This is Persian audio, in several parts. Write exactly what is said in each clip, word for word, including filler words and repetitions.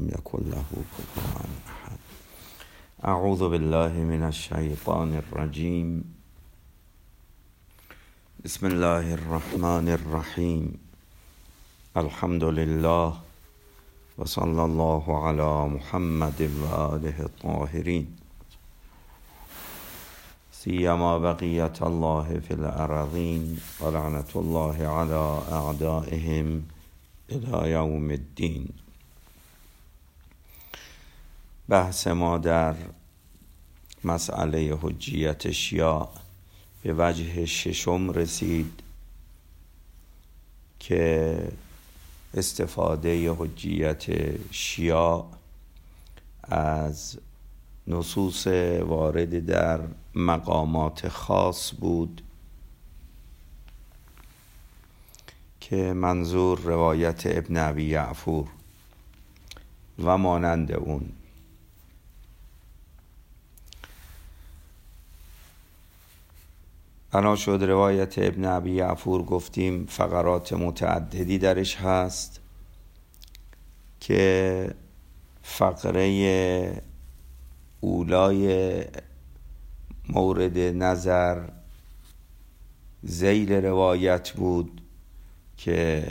لم يكن له كفوا أحد. اعوذ بالله من الشیطان الرجیم. بسم الله الرحمن الرحیم. الحمد لله و صلی الله علی محمد و آله الطاهرین، سیما بقیت الله فی الارضین و لعنت الله علی اعدائهم الی یوم الدین. بحث ما در مسئله حجیت شیعه به وجه ششم رسید که استفاده حجیت شیعه از نصوص وارد در مقامات خاص بود که منظور روایت ابن ابی یعفور و مانند اون. بنا شد روایت ابن ابی یعفور گفتیم فقرات متعددی درش هست که فقره اولای مورد نظر ذیل روایت بود که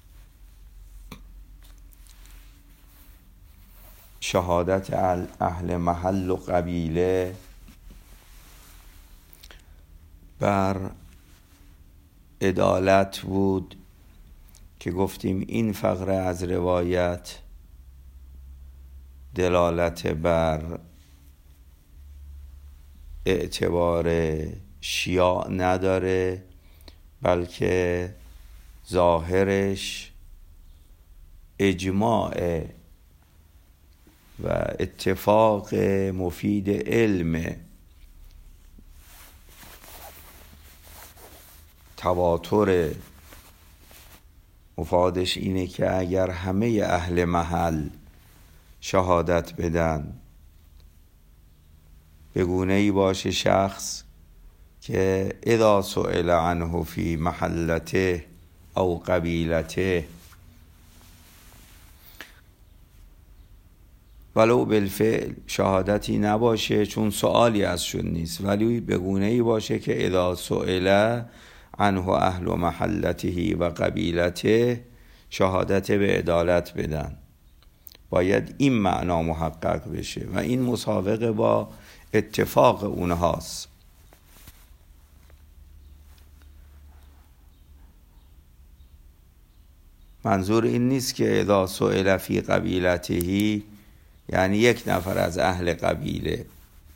شهادت اهل محل و قبیله بر عدالت بود که گفتیم این فقره از روایت دلالت بر اعتبار شیعه نداره، بلکه ظاهرش اجماع و اتفاق مفید علم. تواتر مفادش اینه که اگر همه اهل محل شهادت بدن، به گونه‌ای باشه شخص که اذا سئل عنه فی محلته او قبیلته ولو بالفعل شهادتی نباشه چون سوالی ازشون نیست، ولی به گونه‌ای باشه که اذا سئل عنه اهل محلته و قبیلته شهادت به عدالت بدن. باید این معنا محقق بشه و این مسابقه با اتفاق اونهاست. منظور این نیست که اذا سئل فی قبیلته یعنی یک نفر از اهل قبیله.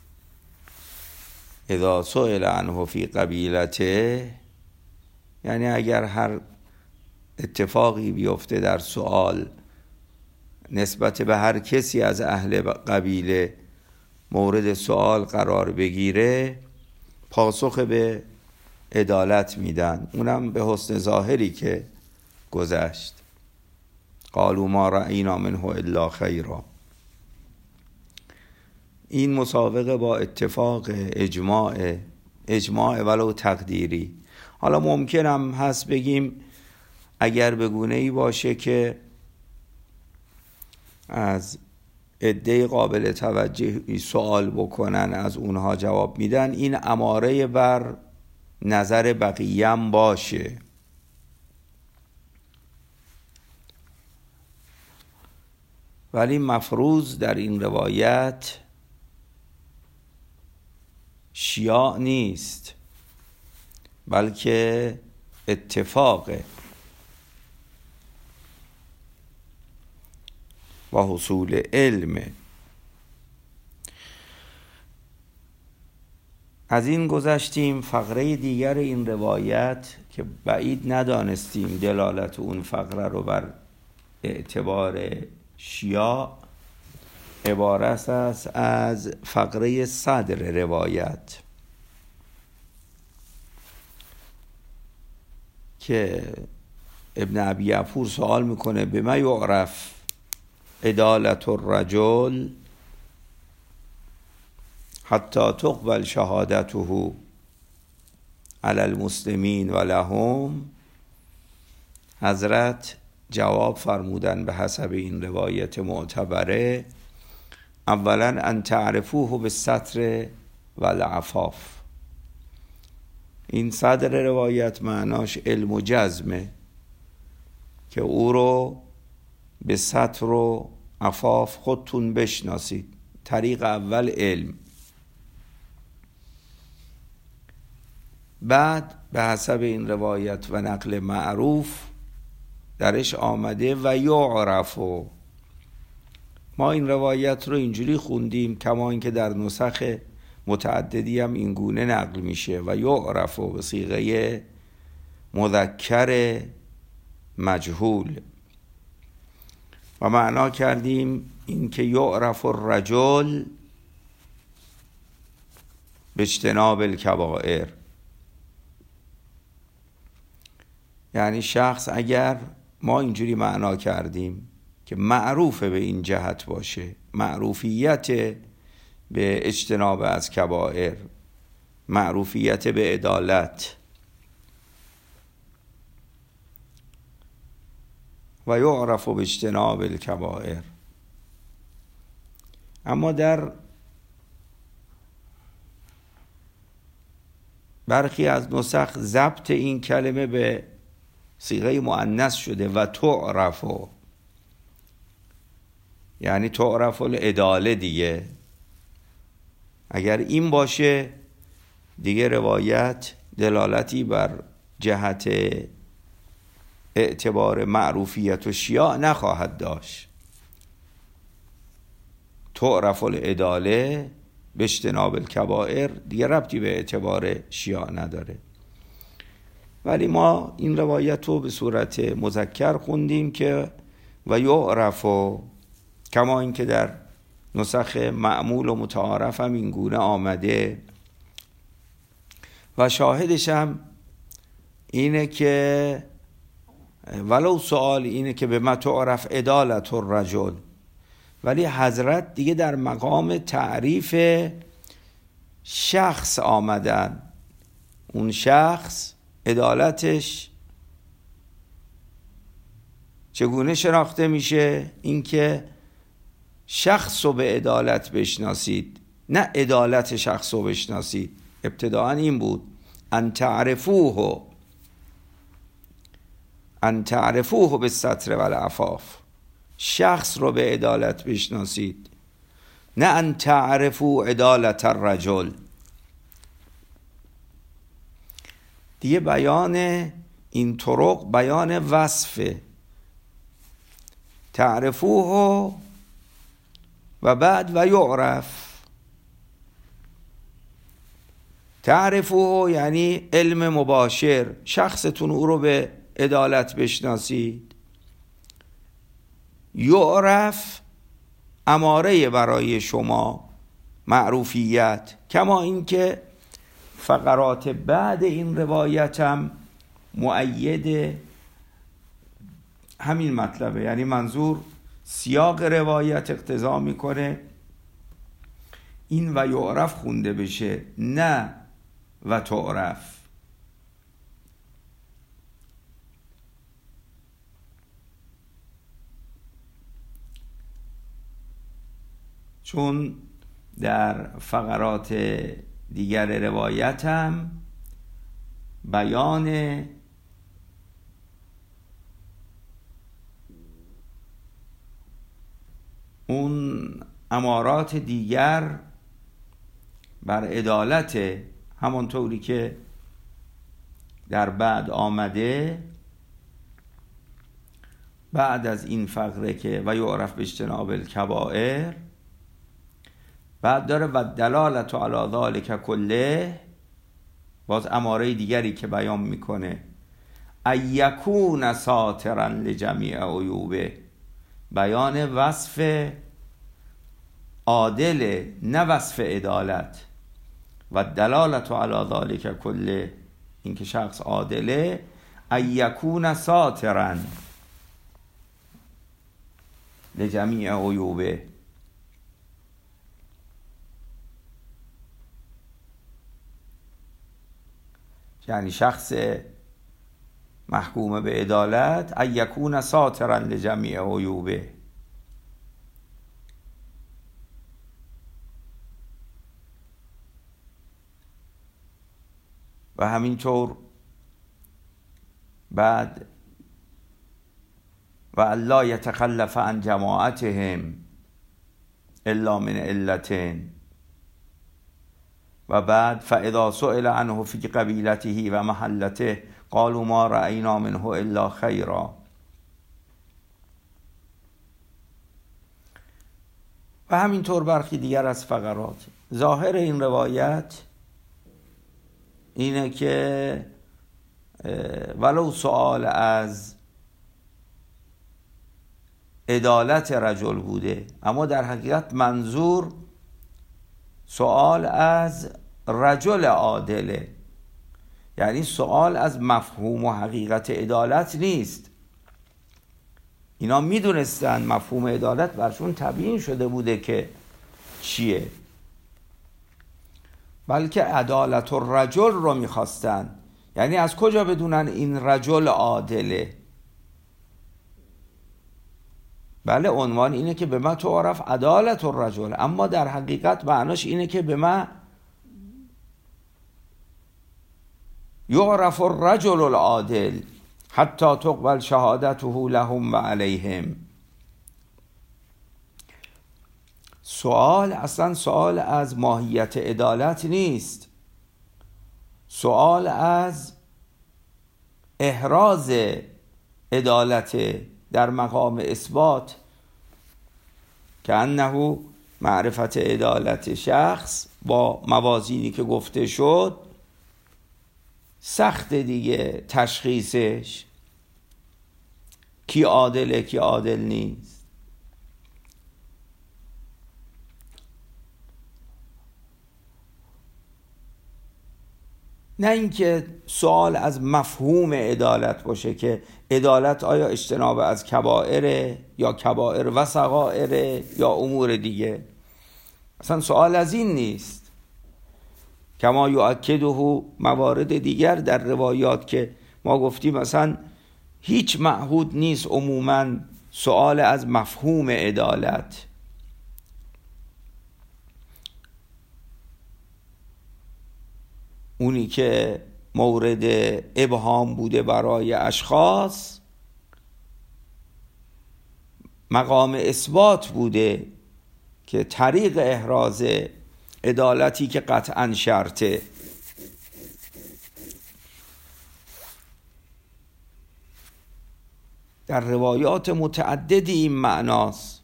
اذا سئل عنه فی قبیلته یعنی اگر هر اتفاقی بیفته در سؤال نسبت به هر کسی از اهل قبیله مورد سؤال قرار بگیره، پاسخ به عدالت میدن، اونم به حسن ظاهری که گذشت. قالوا ما رأینا منه الا خیرا. این مسابقه با اتفاق اجماع اجماع ولو تقدیری. حالا ممکنم هست بگیم اگر به گونه‌ای باشه که از عده قابل توجهی سوال بکنن از اونها جواب میدن، این اماره بر نظر بقیه‌ام باشه. ولی مفروض در این روایت شیاع نیست، بلکه اتفاقه و حصول علمه. از این گذشتیم. فقره دیگر این روایت که بعید ندانستیم دلالت اون فقره رو بر اعتبار شیعه، عبارت است از فقره صدر روایت که ابن ابی یعفور سوال میکنه به ما یعرف عدالت الرجل حتی تقبل شهادته علی المسلمین و لهم. حضرت جواب فرمودن به حسب این روایت معتبره، اولا ان تعرفوه بالستر و العفاف. این صدر روایت معناش علم و جزمه که او رو به ستر و عفاف خودتون بشناسید. طریق اول علم، بعد به حسب این روایت و نقل معروف درش آمده و یعرفو. ما این روایت رو اینجوری خوندیم، کما اینکه در نسخ متعددی هم این گونه نقل میشه و یعرفو به صیغه مذکر مجهول، و معنا کردیم این که یعرف الرجل باجتناب الکبائر، یعنی شخص اگر ما اینجوری معنا کردیم که معروف به این جهت باشه، معروفیت به اجتناب از کبائر، معروفیت به عدالت، و یعرف باجتناب الکبائر. اما در برخی از نسخ ضبط این کلمه به صیغه مؤنث شده و تعرف، یعنی تعرف العداله دیگه. اگر این باشه دیگه روایت دلالتی بر جهت اعتبار معروفیت و شیاع نخواهد داشت. تعرف العداله به اجتناب الکبائر دیگه ربطی به اعتبار شیاع نداره. ولی ما این روایت رو به صورت مذکر خوندیم که و یعرف، کما این که در نسخ معمول و متعارف هم این گونه آمده، و شاهدش هم اینه که ولو سوال اینه که به ما تعرف عدالت الرجل، ولی حضرت دیگه در مقام تعریف شخص آمدن. اون شخص عدالتش چگونه شناخته میشه؟ این که شخص رو به عدالت بشناسید، نه عدالت شخص رو بشناسید. ابتداعا این بود ان تعرفوه، ان تعرفوه بالستر و العفاف، شخص رو به عدالت بشناسید، نه ان تعرفو عدالت الرجل. دیگه بیان این طرق بیان وصفه، تعرفوه و بعد و یعرف. تعرفوه یعنی علم مباشر، شخصتون او رو به عدالت بشناسید. یعرف اماره برای شما، معروفیت، کما اینکه فقرات بعد این روایت هم مؤید همین مطلبه. یعنی منظور سیاق روایت اقتضا میکنه این و یعرف خونده بشه، نه و تعرف. چون در فقرات دیگر روایت هم بیان اون امارات دیگر بر عدالت، همانطوری که در بعد آمده بعد از این فقره که و یعرف باجتناب الکبائر، بعد داره و دلالت علی ذلک کله، باز اماره دیگری که بیان میکنه ایکون ساترا لجمیع عیوبه، بیان وصف عادل نه وصف عدالت. و دلالت علی ذلک کله، این که شخص عادله، ایکون ساترا لجمیع عیوبه، یعنی شخص محکوم به عدالت ان یکون ساترا لجمیع عیوبه. و همینطور بعد و الا یتخلف عن جماعتهم الا من علتین، و بعد فاذا سئل عنه فی قبیلته و محلته قالوا ما رأینا منه الا خیرا. و همینطور برخی دیگر از فقرات. ظاهر این روایت اینه که ولو سؤال از عدالت رجل بوده، اما در حقیقت منظور سؤال از رجل عادله، یعنی سؤال از مفهوم و حقیقت عدالت نیست. اینا میدونستن مفهوم عدالت برشون تبیین شده بوده که چیه، بلکه عدالت الرجل رو میخواستن. یعنی از کجا بدونن این رجل عادله؟ بله، عنوان اینه که به ما تعرف عدالت الرجل، اما در حقیقت معناش اینه که به ما یعرف الرجل العادل حتی تقبل شهادته لهم و علیهم. سوال اصلا سوال از ماهیت عدالت نیست، سوال از احراز عدالت در مقام اثبات، که انه معرفت عدالت شخص با موازینی که گفته شد سخت دیگه تشخیصش، کی عادله کی عادل نیست. نه اینکه سوال از مفهوم عدالت باشه که عدالت آیا اجتناب از کبائره یا کبائر و صغائره یا امور دیگه. اصلا سوال از این نیست. کما یؤکده موارد دیگر در روایات که ما گفتیم مثلا هیچ معهود نیست عموما سوال از مفهوم عدالت. اونی که مورد ابهام بوده برای اشخاص مقام اثبات بوده که طریق احراز عدالتی که قطعا شرطه. در روایات متعددی این معناست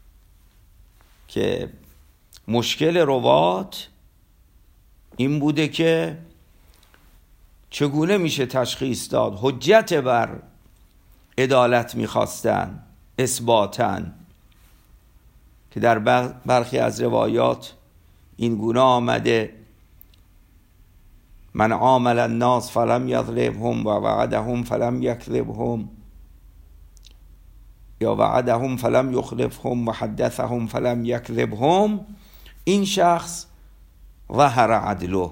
که مشکل روات این بوده که چگونه میشه تشخیص داد. حجت بر عدالت میخواستن اثباتاً، که در برخی از روایات این گونه آمده من عامل الناس فلم یظلمهم و وعدهم فلم یکذبهم، یا وعدهم فلم یخلفهم و حدثهم فلم یکذبهم، این شخص ظهر عدله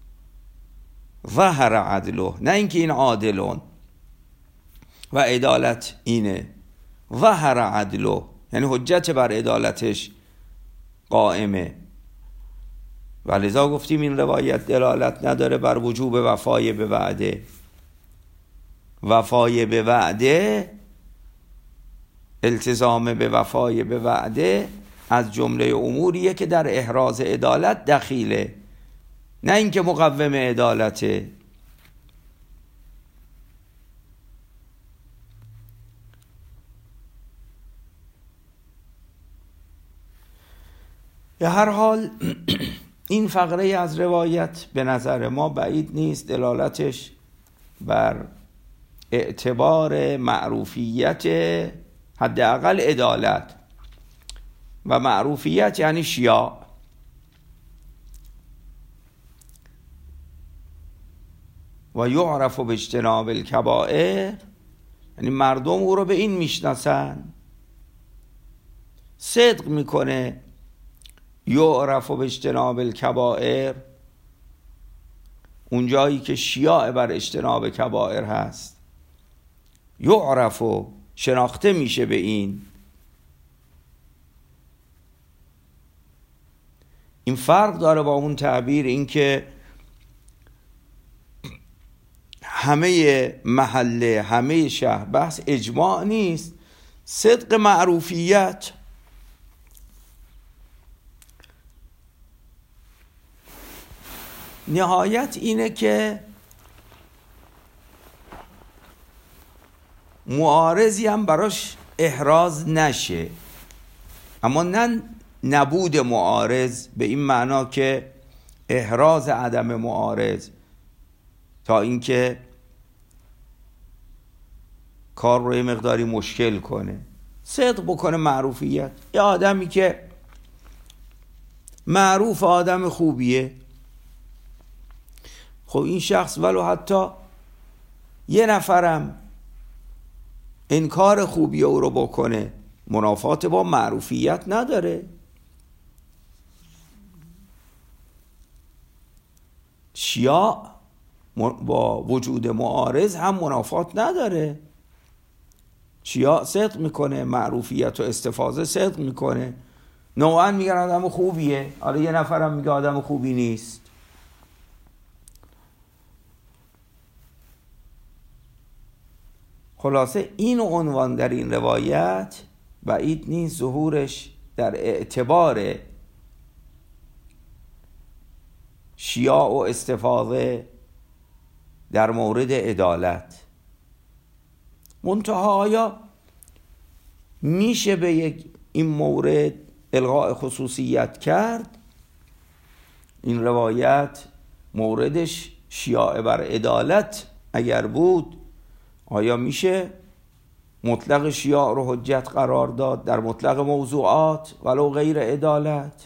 ظهر عدله، نه اینکه این عادلون و عدالت اینه، ظهر عدله یعنی حجت بر عدالتش قائمه. و لذا گفتیم این روایت دلالت نداره بر وجوب وفای به وعده. وفای به وعده، التزام به وفای به وعده از جمله اموریه که در احراز عدالت دخیله، نه اینکه مقوم عدالته. به هر حال این فقره از روایت به نظر ما بعید نیست دلالتش بر اعتبار معروفیت حداقل عدالت، و معروفیت یعنی شیاع. و یعرف باجتناب الکبائر یعنی مردم او رو به این میشناسن، صدق میکنه. یعرف باجتناب الکبائر اون جایی که شیاع بر اجتناب کبائر هست، یعرف و شناخته میشه به این. این فرق داره با اون تعبیر، این که همه محله همه شهر، بحث اجماع نیست، صدق معروفیت. نهایت اینه که معارضی هم براش احراز نشه، اما نه نبود معارض به این معنا که احراز عدم معارض تا اینکه کار رو یه مقداری مشکل کنه. صدق بکنه معروفیت. یه آدمی که معروف آدم خوبیه، خب این شخص ولو حتی یه نفرم انکار خوبی او رو بکنه، منافات با معروفیت نداره. شیاع با وجود معارض هم منافات نداره. شیاع صدق میکنه، معروفیت و استفاضه صدق میکنه. نوعا میگن آدم خوبیه، حالا یه نفرم میگه آدم خوبی نیست. خلاصه این عنوان در این روایت بعید نیست ظهورش در اعتبار شیاع و استفاضه در مورد عدالت. منتها آیا میشه به یک این مورد الغاء خصوصیت کرد؟ این روایت موردش شیاع بر عدالت اگر بود، آیا میشه مطلق شیاع رو حجت قرار داد در مطلق موضوعات ولو غیر عدالت؟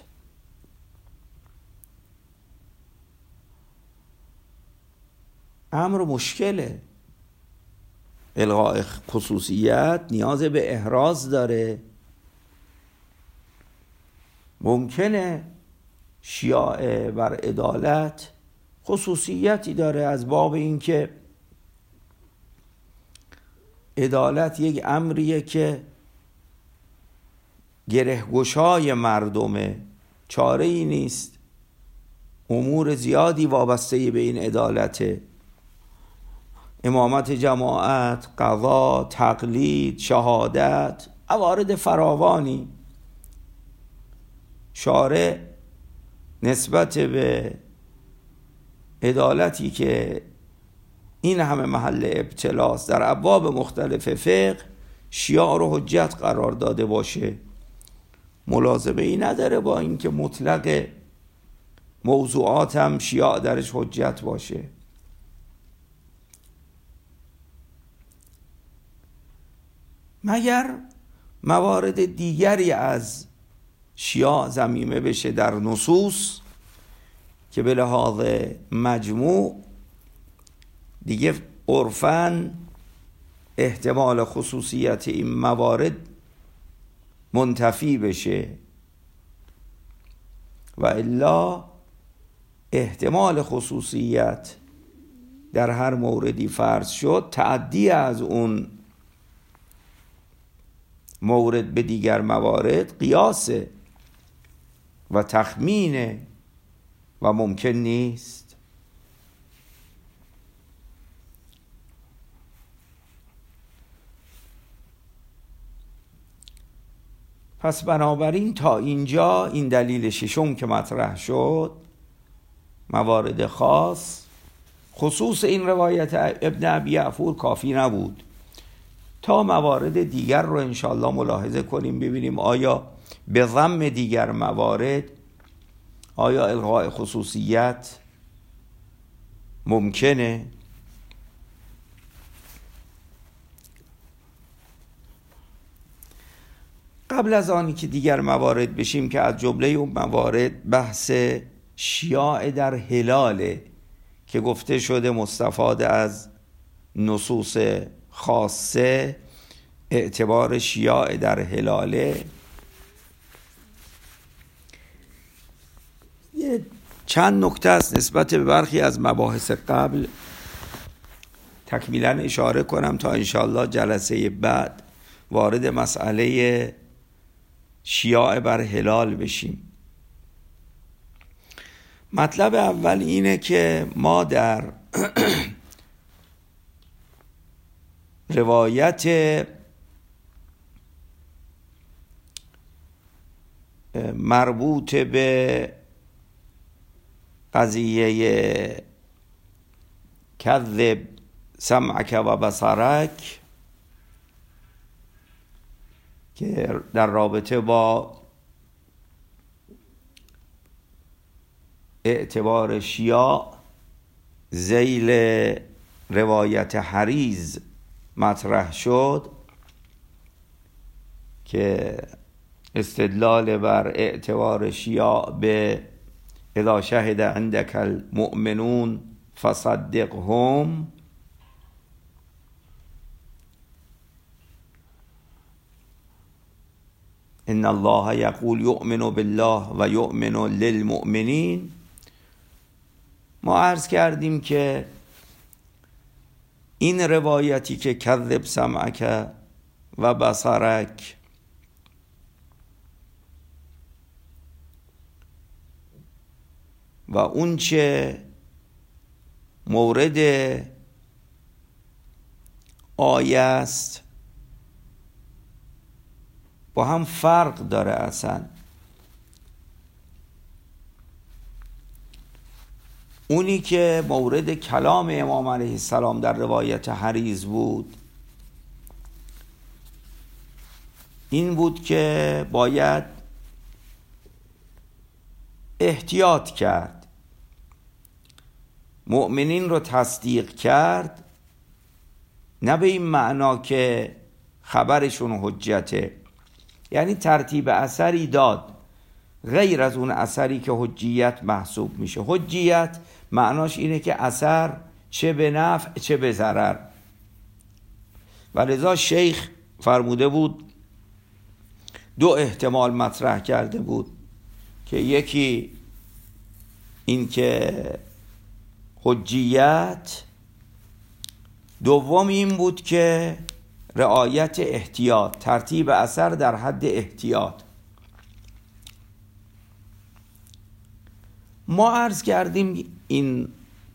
امر مشکله. الغاء خصوصیت نیاز به احراز داره. ممکنه شیاع بر عدالت خصوصیتی داره از باب اینکه عدالت یک امریه که گرهگشای مردمه، چاره ای نیست، امور زیادی وابسته به این عدالته. امامت جماعت، قضا، تقلید، شهادت، موارد فراوانی. شارع نسبت به عدالتی که این همه محل ابتلاست در ابواب مختلف فقه شیاع رو حجت قرار داده باشه، ملازمه ای نداره با اینکه مطلق موضوعات هم شیاع درش حجت باشه. مگر موارد دیگری از شیاع ضمیمه بشه در نصوص که به لحاظ مجموع دیگه عرفاً احتمال خصوصیت این موارد منتفی بشه، و الا احتمال خصوصیت در هر موردی فرض شد، تعدی از اون مورد به دیگر موارد قیاسه و تخمینه و ممکن نیست. پس بنابراین تا اینجا این دلیل ششم که مطرح شد، موارد خاص، خصوص این روایت ابن ابی یعفور کافی نبود تا موارد دیگر رو انشاءالله ملاحظه کنیم، ببینیم آیا به ضم دیگر موارد آیا الغاء خصوصیت ممکنه. قبل از آنی که دیگر موارد بشیم که از جمله اون موارد بحث شیاع در هلاله که گفته شده مستفاد از نصوص خاصه اعتبار شیاع در هلاله. یه چند نکته است نسبت به برخی از مباحث قبل تکمیلا اشاره کنم تا انشاءالله جلسه بعد وارد مسئله شیاع بر هلال بشیم. مطلب اول اینه که ما در روایت مربوط به قضیه کذب سمعک و بصرک که در رابطه با اعتبار شیاع ذیل روایت حریز مطرح شد که استدلال بر اعتبار شیاع به اذا شهد عندك المؤمنون فصدقهم ان الله یقول یؤمن بالله و یؤمن للمؤمنین. ما عرض کردیم که این روایتی که کذب سمعک و بصرک و اون چه مورد آیه است با هم فرق داره. اصلا اونی که مورد کلام امام علیه السلام در روایت حریز بود این بود که باید احتیاط کرد، مؤمنین رو تصدیق کرد، نه به این معنا که خبرشون حجته، یعنی ترتیب اثری داد غیر از اون اثری که حجیت محسوب میشه. حجیت معناش اینه که اثر چه به نفع چه به ضرر، و لذا شیخ فرموده بود دو احتمال مطرح کرده بود که یکی این که حجیت، دوم این بود که رعایت احتیاط، ترتیب اثر در حد احتیاط. ما عرض کردیم این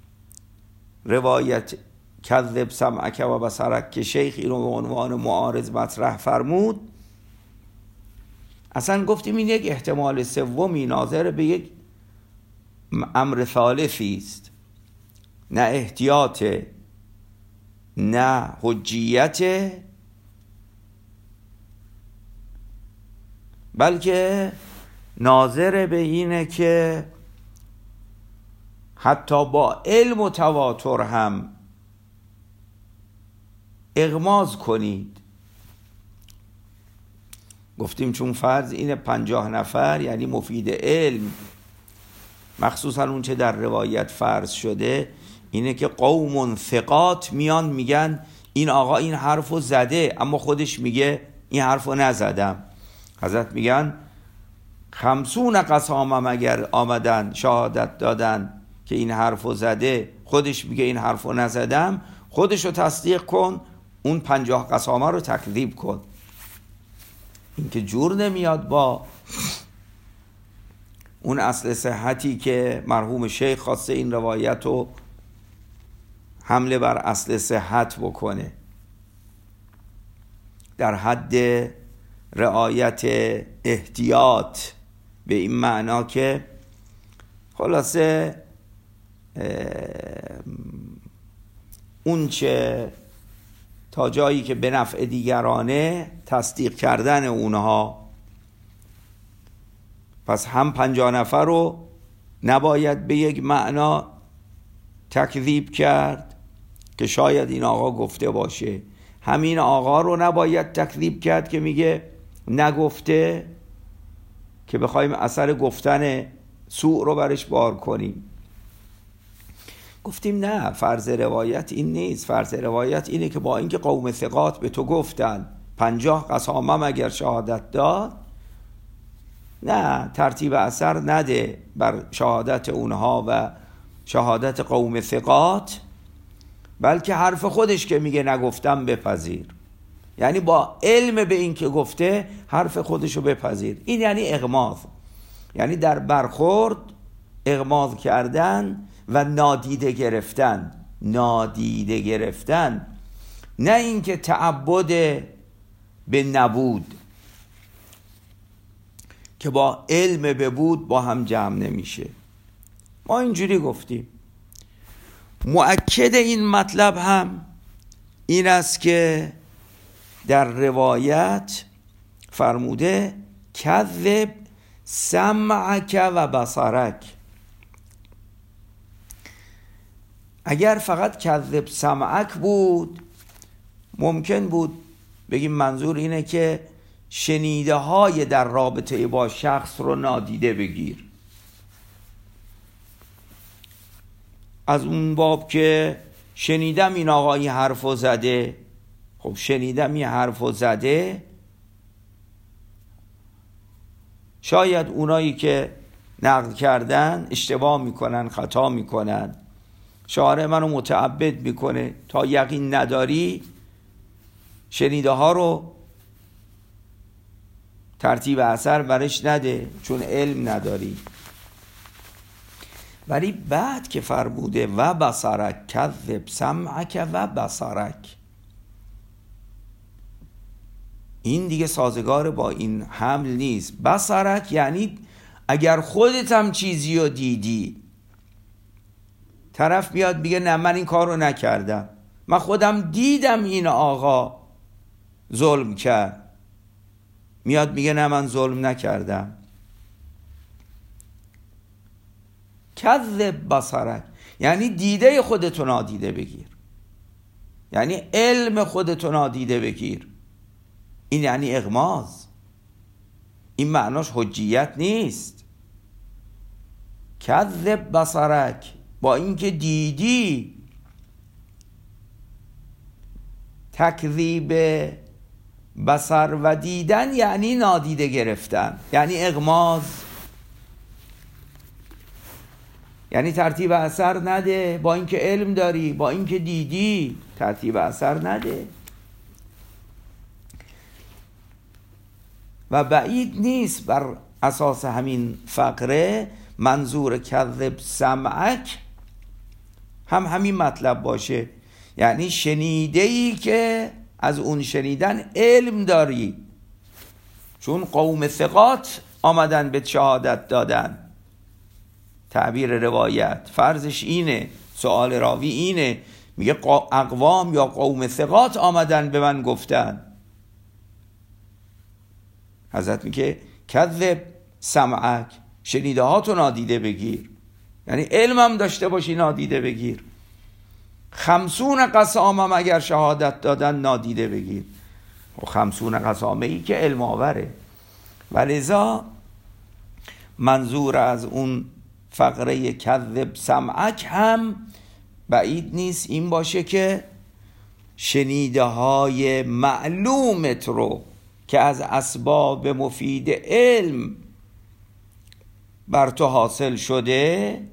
روایت کذب سمعک و بصرک که شیخ اینو به عنوان معارض مطرح فرمود، اصلا گفتیم این یک احتمال سومی ناظر به یک امر ثالثی است، نه احتیاط نه حجیت، بلکه ناظر به اینه که حتی با علم و تواتر هم اغماض کنید. گفتیم چون فرض اینه پنجاه نفر یعنی مفید علم، مخصوصا اون چه در روایت فرض شده اینه که قوم ثقات میان میگن این آقا این حرفو زده اما خودش میگه این حرفو نزدم. حضرت میگن خمسون قسامم اگر آمدن شهادت دادن که این حرفو زده، خودش میگه این حرفو نزدم، خودشو تصدیق کن، اون پنجاه قسامه رو تکذیب کن. این که جور نمیاد با اون اصل صحتی که مرحوم شیخ خواسته این روایت رو حمله بر اصل صحت بکنه در حد رعایت احتیاط، به این معنا که خلاصه اون چه تا جایی که به نفع دیگرانه تصدیق کردن اونها. پس هم پنجاه نفر رو نباید به یک معنا تکذیب کرد که شاید این آقا گفته باشه، همین آقا رو نباید تکذیب کرد که میگه نگفته که بخوایم اثر گفتن سوء رو برش بار کنیم. گفتیم نه، فرض روایت این نیست. فرض روایت اینه که با اینکه قوم ثقات به تو گفتن پنجاه قسامم اگر شهادت داد، نه ترتیب اثر نده بر شهادت اونها و شهادت قوم ثقات، بلکه حرف خودش که میگه نگفتم بپذیر. یعنی با علم به این که گفته حرف خودشو بپذیر. این یعنی اغماض، یعنی در برخورد اغماض کردن و نادیده گرفتن. نادیده گرفتن، نه اینکه تعبد به نبود که با علم به بود با هم جمع نمیشه. ما اینجوری گفتیم. مؤکد این مطلب هم این است که در روایت فرموده کذب سمعک و بصرک. اگر فقط کذب سمعک بود ممکن بود بگیم منظور اینه که شنیده های در رابطه با شخص رو نادیده بگیر. از اون باب که شنیدم این آقای حرفو زده، خب شنیدم این حرفو زده، شاید اونایی که نقل کردن اشتباه میکنن، خطا میکنن، شارع منو متعبد میکنه تا یقین نداری شنیده ها رو ترتیب اثر برش نده چون علم نداری. ولی بعد که فرموده و بصرک کذب سمعک و بصرک، این دیگه سازگار با این حمل نیست. بصرک یعنی اگر خودت هم چیزی رو دیدی، طرف بیاد میگه نه من این کار رو نکردم، من خودم دیدم این آقا ظلم کرد، میاد میگه نه من ظلم نکردم. کذب بصرک یعنی دیده خودتو نادیده بگیر، یعنی علم خودتو نادیده بگیر. این یعنی اغماض، این معناش حجیت نیست. کذب بصرک با اینکه دیدی. تکذیب بصر و دیدن یعنی نادیده گرفتن، یعنی اغماض، یعنی ترتیب اثر نده. با اینکه علم داری، با اینکه دیدی، ترتیب اثر نده. و بعید نیست بر اساس همین فقره منظور کذب سمعک هم همین مطلب باشه، یعنی شنیده‌ای که از اون شنیدن علم داری. چون قوم ثقات آمدن به شهادت دادن، تعبیر روایت فرضش اینه، سؤال راوی اینه، میگه اقوام یا قوم ثقات آمدن به من گفتن. حضرت میگه کذب سمعک، شنیده هاتو نادیده بگیر، یعنی علمم داشته باشی نادیده بگیر. خمسون قسامم اگر شهادت دادن نادیده بگیر. و خمسون قسامه ای که علم آوره. و لذا منظور از اون فقره کذب سمعک هم بعید نیست این باشه که شنیده های معلومت رو که از اسباب مفید علم بر تو حاصل شده،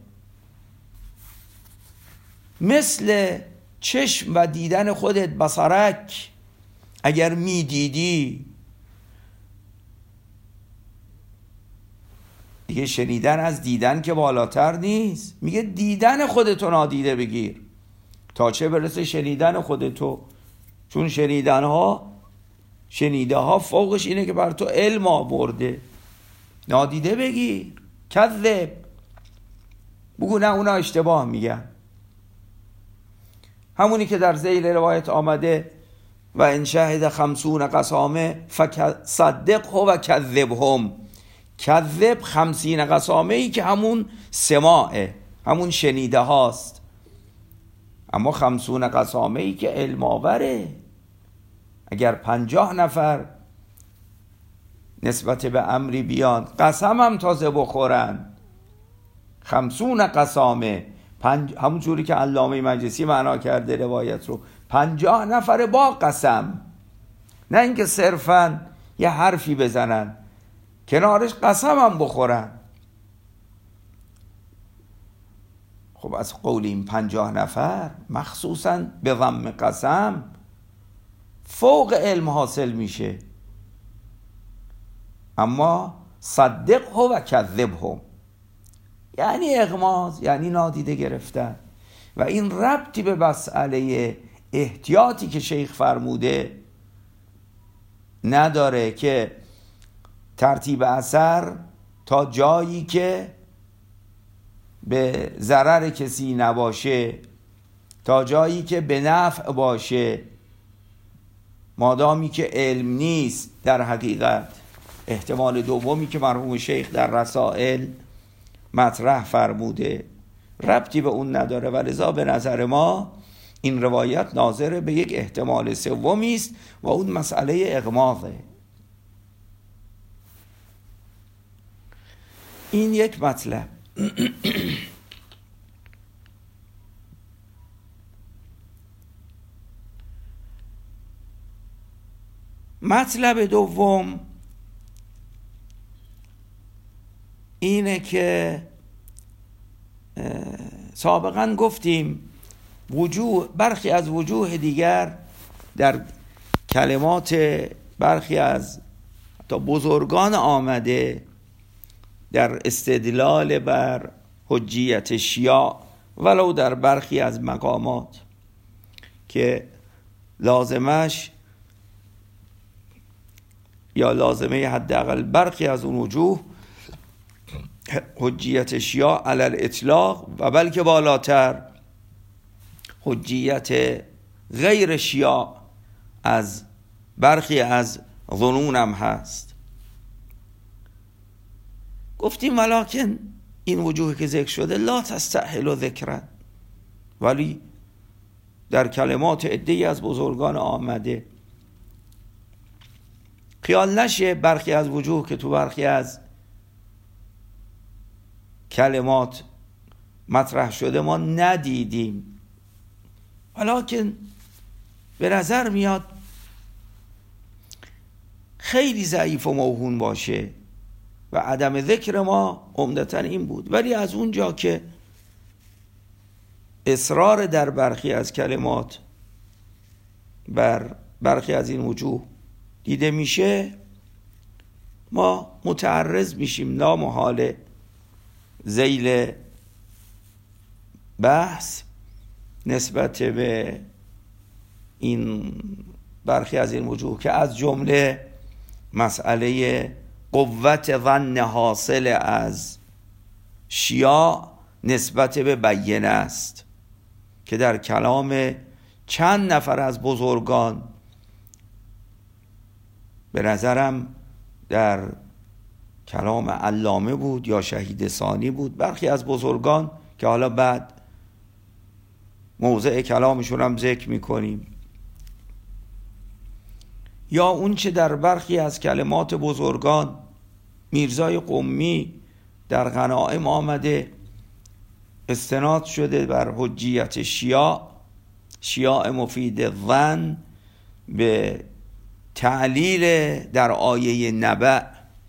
مثل چشم و دیدن خودت بصرک، اگر می دیدی دیگه شنیدن از دیدن که بالاتر نیست. میگه دیدن خودتو نادیده بگیر تا چه برسه شنیدن خودتو. چون شنیدن ها شنیده ها فوقش اینه که بر تو علم آورده، نادیده بگیر. کذب بگو نه اونا اشتباه میگن. همونی که در ذیل روایت آمده و ان شهد خمسون قسامه فصدقه و کذبهم. کذب خمسین قسامه ای که همون سماعه، همون شنیده هاست، اما خمسون قسامه ای که علم آوره. اگر پنجاه نفر نسبت به امری بیان قسم هم تازه بخورن، خمسون قسامه، پنج... همون جوری که علامه مجلسی معنا کرده روایت رو، پنجاه نفر با قسم، نه اینکه صرفا یه حرفی بزنن، کنارش قسم هم بخورن. خب از قول این پنجاه نفر مخصوصا به ضم قسم فوق علم حاصل میشه. اما صدقه و کذبهم یعنی اغماض، یعنی نادیده گرفتن. و این ربطی به مسئله احتیاطی که شیخ فرموده نداره که ترتیب اثر تا جایی که به ضرر کسی نباشه، تا جایی که به نفع باشه، مادامی که علم نیست در حقیقت. احتمال دومی که مرحوم شیخ در رسائل مطرح فرموده ربطی به اون نداره و لذا به نظر ما این روایت ناظر به یک احتمال سومی است و اون مسئله اغماضه. این یک مطلب. مطلب دوم اینه که سابقا گفتیم وجوه برخی از وجوه دیگر در کلمات برخی از تا بزرگان آمده در استدلال بر حجیت شیعه ولو در برخی از مقامات که لازمش یا لازمه حداقل برخی از اون وجوه حجیت شیعه علی الاطلاق و بلکه بالاتر حجیت غیر شیعه از برخی از ظنون هم هست. گفتیم ولکن این وجوه که ذکر شده لا تستحل ذکرن، ولی در کلمات عده‌ای از بزرگان آمده. خیال نشه برخی از وجوه که تو برخی از کلمات مطرح شده ما ندیدیم، ولکن به نظر میاد خیلی ضعیف و موهون باشه و عدم ذکر ما عمدتاً این بود. ولی از اونجا که اصرار در برخی از کلمات بر برخی از این وجوه دیده میشه، ما متعرض میشیم لامحاله ذیل بحث نسبت به این برخی از این وجوه که از جمله مسئله قوت ظن حاصل از شیعه نسبت به بیینه است که در کلام چند نفر از بزرگان به نظرم در کلام علامه بود یا شهید ثانی بود، برخی از بزرگان که حالا بعد موضع کلامشون هم ذکر میکنیم، یا اون چه در برخی از کلمات بزرگان میرزای قمی در غنائم آمده استناد شده بر حجیت شیعه، شیعه مفید ظن به تعلیل در آیه نبأ.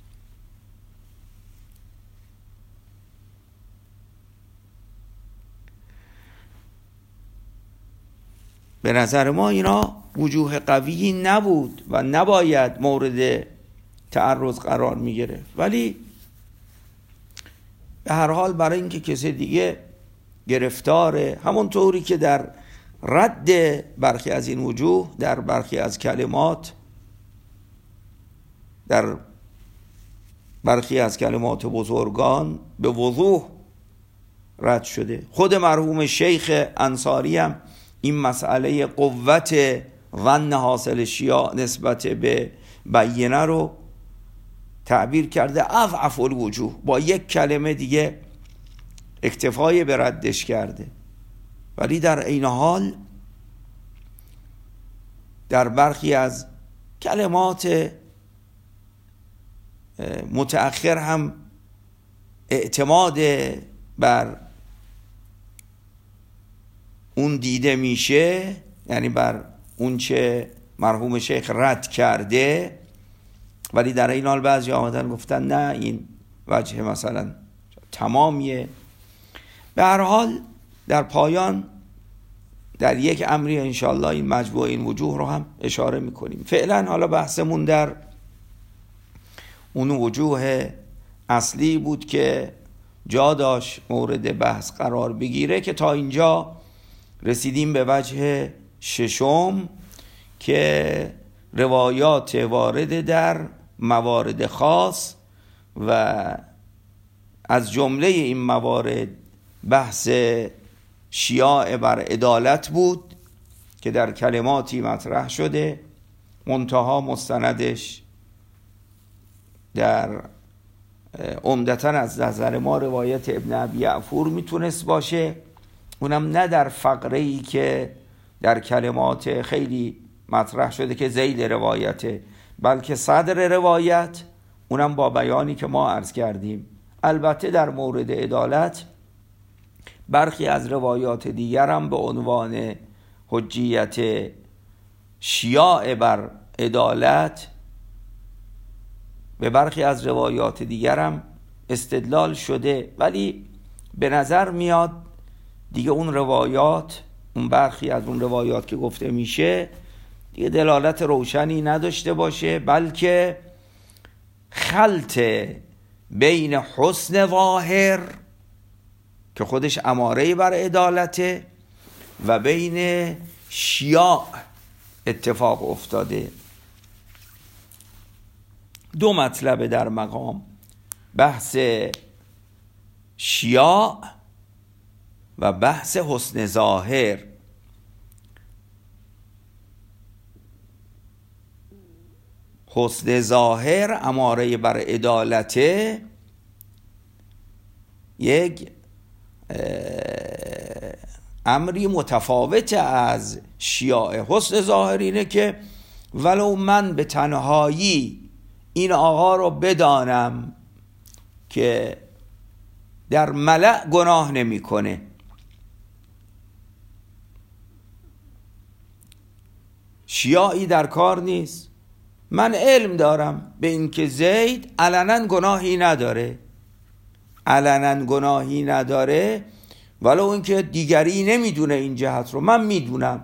به نظر ما اینا وجوه قوی نبود و نباید مورد تعرض قرار می گرفت، ولی به هر حال برای اینکه کسی دیگه گرفتاره، همون طوری که در رد برخی از این وجوه در برخی از کلمات در برخی از کلمات بزرگان به وضوح رد شده. خود مرحوم شیخ انصاری هم این مسئله قوت ظن حاصل شیعه نسبت به بیینه رو تعبیر کرده اضعف الوجوه، با یک کلمه دیگه اکتفای به ردش کرده. ولی در این حال در برخی از کلمات متأخر هم اعتماد بر اون دیده میشه، یعنی بر اون چه مرحوم شیخ رد کرده، ولی در این حال بعضی آمدن گفتن نه این وجه مثلا تمامیه. به هر حال در پایان در یک امری انشاءالله این مجموعه این وجوه رو هم اشاره میکنیم. فعلا حالا بحثمون در اون وجوه اصلی بود که جا داشت مورد بحث قرار بگیره، که تا اینجا رسیدیم به وجه ششم که روایات وارد در موارد خاص و از جمله این موارد بحث شیاع بر عدالت بود که در کلماتی مطرح شده، منتها مستندش در عمدتاً از نظر ما روایت ابن ابی یعفور میتونست باشه، اونم نه در فقره‌ای که در کلمات خیلی مطرح شده که ذیل روایته، بلکه صدر روایت، اونم با بیانی که ما عرض کردیم. البته در مورد عدالت برخی از روایات دیگر هم به عنوان حجیت شیاع بر عدالت به برخی از روایات دیگر هم استدلال شده، ولی به نظر میاد دیگه اون روایات، اون برخی از اون روایات که گفته میشه دیگه دلالت روشنی نداشته باشه، بلکه خلط بین حسن ظاهر که خودش اماره بر عدالته و بین شیاع اتفاق افتاده. دو مطلب در مقام، بحث شیاع و بحث حسن ظاهر. حسن ظاهر اماره بر عدالته یک امری متفاوت از شیاع. حسن ظاهر اینه که ولو من به تنهایی این آقا رو بدانم که در ملأ گناه نمیکنه، شیاعی در کار نیست، من علم دارم به این که زید علنا گناهی نداره، علنا گناهی نداره، ولو این که دیگری نمیدونه این جهت رو، من میدونم.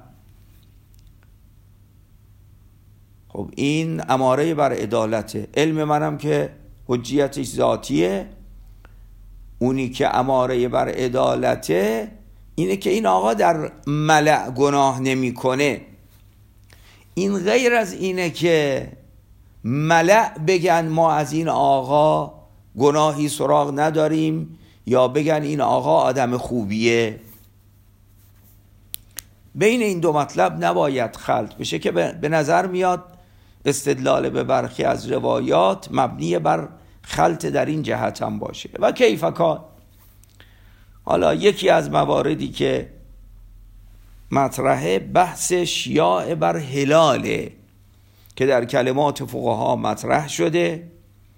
خب این اماره بر عدالته. علم منم که حجیتش ذاتیه، اونی که اماره بر عدالته اینه که این آقا در ملأ گناه نمیکنه. این غیر از اینه که ملأ بگن ما از این آقا گناهی سراغ نداریم، یا بگن این آقا آدم خوبیه. بین این دو مطلب نباید خلط بشه که به نظر میاد استدلال به برخی از روایات مبنی بر خلط در این جهت هم باشه. و کیف کان، حالا یکی از مواردی که مطرحه بحث شیاع بر هلاله که در کلمات فقها مطرح شده،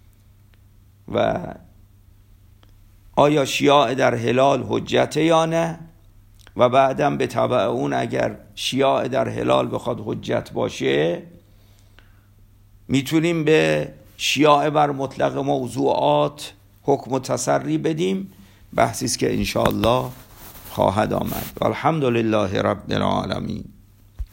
و آیا شیاع در هلال حجته یا نه، و بعدم به تبع اون اگر شیاع در هلال بخواد حجت باشه میتونیم به شیاع بر مطلق موضوعات حکم و تسری بدیم. بحثی است که انشاءالله خواهد آمد. الحمدلله رب العالمین.